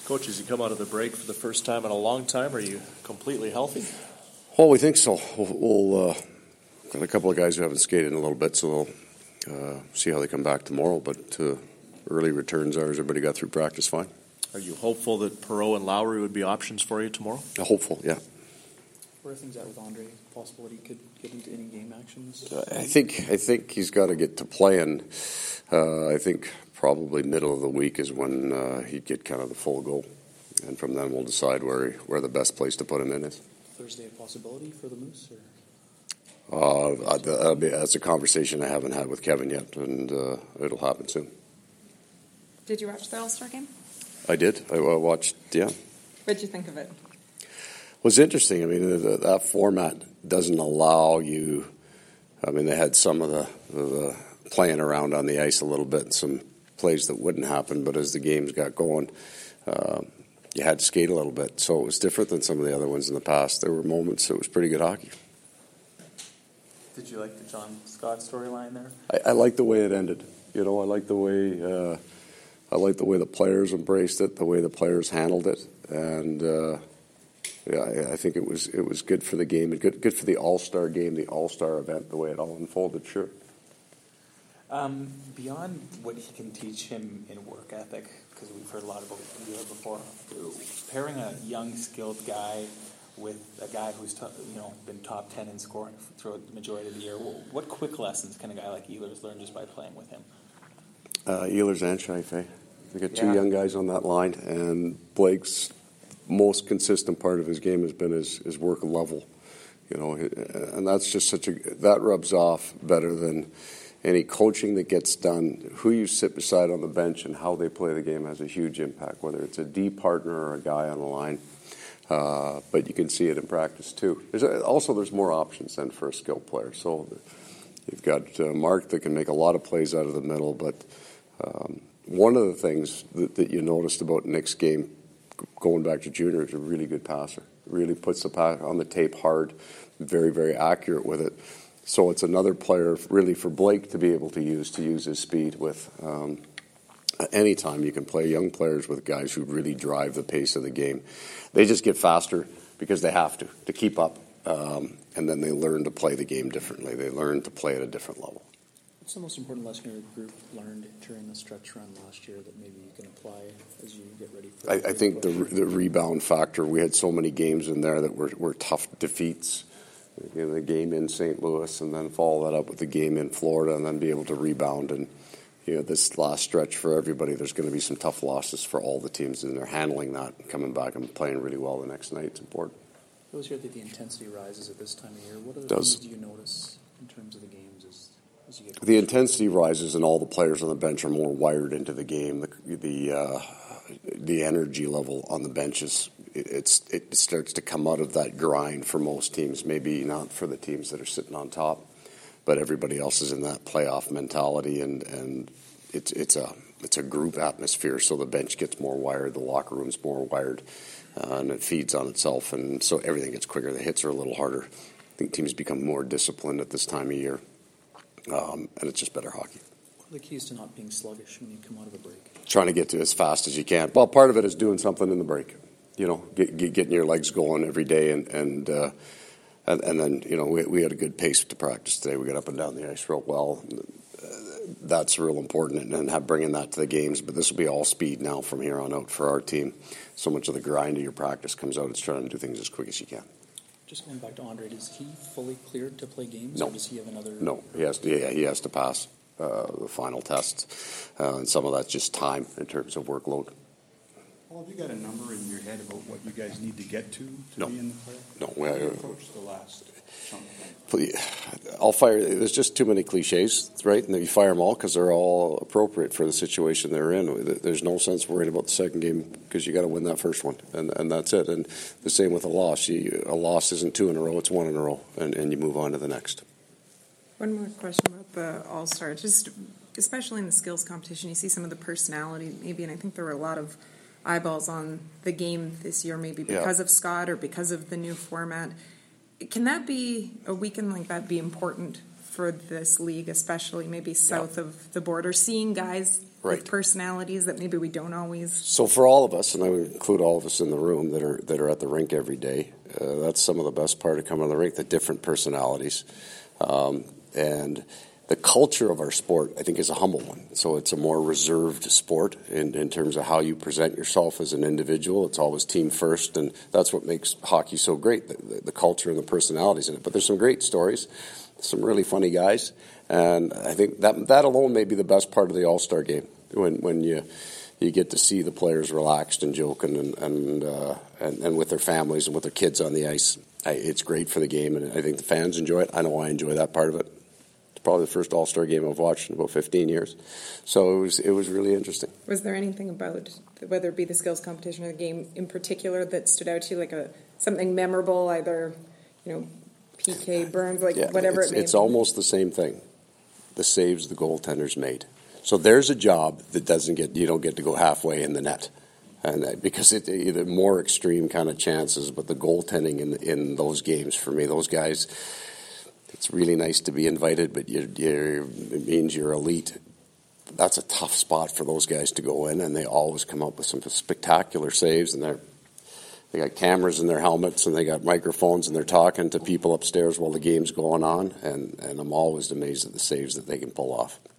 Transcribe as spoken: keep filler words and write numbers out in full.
Coach, as you come out of the break for the first time in a long time, are you completely healthy? Well, we think so. We'll, we'll uh, got a couple of guys who haven't skated in a little bit, so they'll uh, see how they come back tomorrow. But uh, early returns are everybody got through practice fine. Are you hopeful that Perreault and Lowry would be options for you tomorrow? Uh, hopeful, yeah. Where are things at with Andre? Possible he could get into any game actions? Uh, I think I think he's got to get to play, and uh, I think probably middle of the week is when uh, he'd get kind of the full go, and from then we'll decide where where the best place to put him in is. Thursday a possibility for the Moose? Or? Uh, that'll be, that's a conversation I haven't had with Kevin yet, and uh, it'll happen soon. Did you watch the All-Star game? I did. I watched, yeah. What did you think of it? It was interesting. I mean, the, that format doesn't allow you. I mean, they had some of the, the playing around on the ice a little bit, and some plays that wouldn't happen. But as the games got going, uh, you had to skate a little bit. So it was different than some of the other ones in the past. There were moments it was pretty good hockey. Did you like the John Scott storyline there? I, I like the way it ended. You know, I like the way uh, I like the way the players embraced it, the way the players handled it, and. Uh, Yeah, I, I think it was it was good for the game and good good for the All-Star game, the All-Star event, the way it all unfolded. Sure. Um, beyond what he can teach him in work ethic, because we've heard a lot about Wheeler before, pairing a young, skilled guy with a guy who's t- you know been top ten in scoring throughout the majority of the year, what quick lessons can a guy like Ehlers learn just by playing with him? Uh, Ehlers and Scheifele. We got two yeah. young guys on that line, and Blake's most consistent part of his game has been his, his work level, you know, and that's just such a that rubs off better than any coaching that gets done. Who you sit beside on the bench and how they play the game has a huge impact, whether it's a D partner or a guy on the line. Uh, but you can see it in practice too. There's a, also there's more options than for a skilled player. So you've got uh, Mark that can make a lot of plays out of the middle, but um, one of the things that, that you noticed about Nick's game, going back to junior, is a really good passer. Really puts the pass on the tape hard, very, very accurate with it. So it's another player really for Blake to be able to use, to use his speed with. Um, anytime you can play young players with guys who really drive the pace of the game. They just get faster because they have to, to keep up. Um, and then they learn to play the game differently. They learn to play at a different level. What's the most important lesson your group learned during the stretch run last year that maybe you can apply as you get ready for I, I think the the rebound factor, we had so many games in there that were, were tough defeats. You know, the game in Saint Louis and then follow that up with the game in Florida and then be able to rebound. And, you know, this last stretch for everybody, there's going to be some tough losses for all the teams, and they're handling that and coming back and playing really well the next night. It's important. It was here that the intensity rises at this time of year. What other Does. things do you notice in terms of the games as The intensity rises, and all the players on the bench are more wired into the game. The the, uh, the energy level on the benches, it, it's it starts to come out of that grind for most teams. Maybe not for the teams that are sitting on top, but everybody else is in that playoff mentality, and, and it's it's a it's a group atmosphere. So the bench gets more wired, the locker room's more wired, uh, and it feeds on itself, and so everything gets quicker. The hits are a little harder. I think teams become more disciplined at this time of year. Um, and it's just better hockey. What are the keys to not being sluggish when you come out of a break? Trying to get to as fast as you can. Well, part of it is doing something in the break. You know, get, get, getting your legs going every day, and and uh, and, and then you know we we had a good pace to practice today. We got up and down the ice real well. Uh, that's real important, and, and have bringing that to the games. But this will be all speed now from here on out for our team. So much of the grind of your practice comes out. It's trying to do things as quick as you can. Just going back to Andre, is he fully cleared to play games, no. or does he have another? No, he has to. Yeah, he has to pass uh, the final test, uh, and some of that's just time in terms of workload. Well, have you got a number in your head about what you guys need to get to to no. be in the play? No, we How do you approach the last chunk? I'll fire. There's just too many cliches, right? And you fire them all because they're all appropriate for the situation they're in. There's no sense worrying about the second game because you got to win that first one, and and that's it. And the same with a loss. You, a loss isn't two in a row; it's one in a row, and, and you move on to the next. One more question about the All-Star. Just especially in the skills competition, you see some of the personality maybe, and I think there were a lot of eyeballs on the game this year, maybe because yeah. of Scott or because of the new format. Can that be, a weekend like that, be important for this league, especially maybe south yeah. of the border, seeing guys Right. with personalities that maybe we don't always. So for all of us, and I would include all of us in the room that are that are at the rink every day, uh, that's some of the best part of coming to the rink, the different personalities. Um, and the culture of our sport, I think, is a humble one. So it's a more reserved sport in, in terms of how you present yourself as an individual. It's always team first, and that's what makes hockey so great, the, the, the culture and the personalities in it. But there's some great stories, some really funny guys, and I think that that alone may be the best part of the All-Star game, when when you you get to see the players relaxed and joking and and, uh, and, and with their families and with their kids on the ice. I, it's great for the game, and I think the fans enjoy it. I know I enjoy that part of it. Probably the first All-Star game I've watched in about fifteen years. So it was it was really interesting. Was there anything about, whether it be the skills competition or the game in particular, that stood out to you, like a something memorable, either, you know, P K, Burns, like Yeah, whatever it's, it may it's be? almost the same thing. The saves the goaltenders made. So there's a job that doesn't get you don't get to go halfway in the net, and that, because it either more extreme kind of chances. But the goaltending in in those games, for me, those guys. It's really nice to be invited, but you're, you're, it means you're elite. That's a tough spot for those guys to go in, and they always come up with some spectacular saves. And they're they got cameras in their helmets, and they got microphones, and they're talking to people upstairs while the game's going on. And, and I'm always amazed at the saves that they can pull off.